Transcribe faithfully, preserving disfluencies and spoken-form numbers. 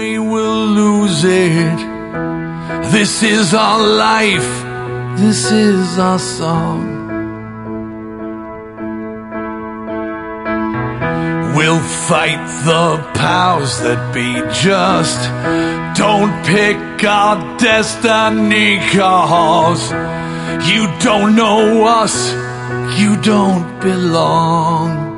we will lose it. This is our life, this is our song. We'll fight the powers that be, just don't pick our destiny, 'cause you don't know us, you don't belong.